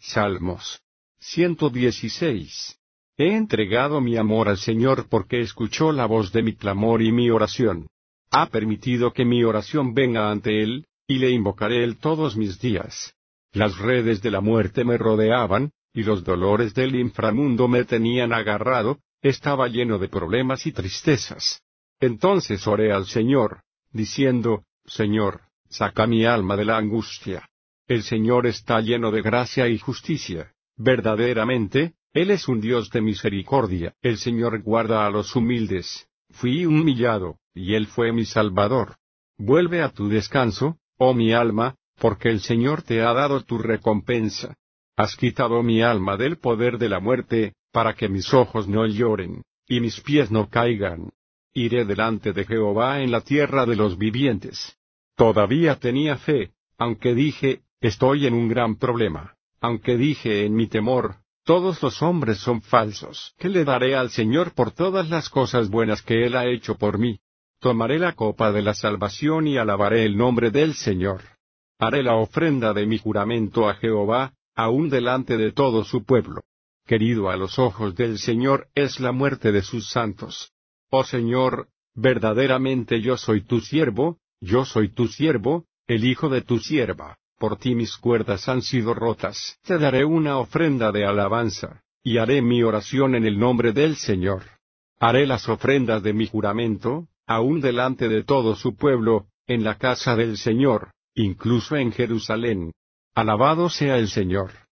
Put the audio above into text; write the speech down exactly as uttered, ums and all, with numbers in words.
Salmos ciento dieciséis. He entregado mi amor al Señor porque escuchó la voz de mi clamor y mi oración. Ha permitido que mi oración venga ante Él, y le invocaré Él todos mis días. Las redes de la muerte me rodeaban, y los dolores del inframundo me tenían agarrado, estaba lleno de problemas y tristezas. Entonces oré al Señor, diciendo, Señor, saca mi alma de la angustia. El Señor está lleno de gracia y justicia. Verdaderamente, Él es un Dios de misericordia. El Señor guarda a los humildes. Fui humillado, y Él fue mi Salvador. Vuelve a tu descanso, oh mi alma, porque el Señor te ha dado tu recompensa. Has quitado mi alma del poder de la muerte, para que mis ojos no lloren, y mis pies no caigan. Iré delante de Jehová en la tierra de los vivientes. Todavía tenía fe, aunque dije, estoy en un gran problema. Aunque dije en mi temor, todos los hombres son falsos. ¿Qué le daré al Señor por todas las cosas buenas que Él ha hecho por mí? Tomaré la copa de la salvación y alabaré el nombre del Señor. Haré la ofrenda de mi juramento a Jehová, aún delante de todo su pueblo. Querido a los ojos del Señor es la muerte de sus santos. Oh Señor, verdaderamente yo soy tu siervo, yo soy tu siervo, el hijo de tu sierva. Por ti mis cuerdas han sido rotas. Te daré una ofrenda de alabanza, y haré mi oración en el nombre del Señor. Haré las ofrendas de mi juramento, aún delante de todo su pueblo, en la casa del Señor, incluso en Jerusalén. Alabado sea el Señor.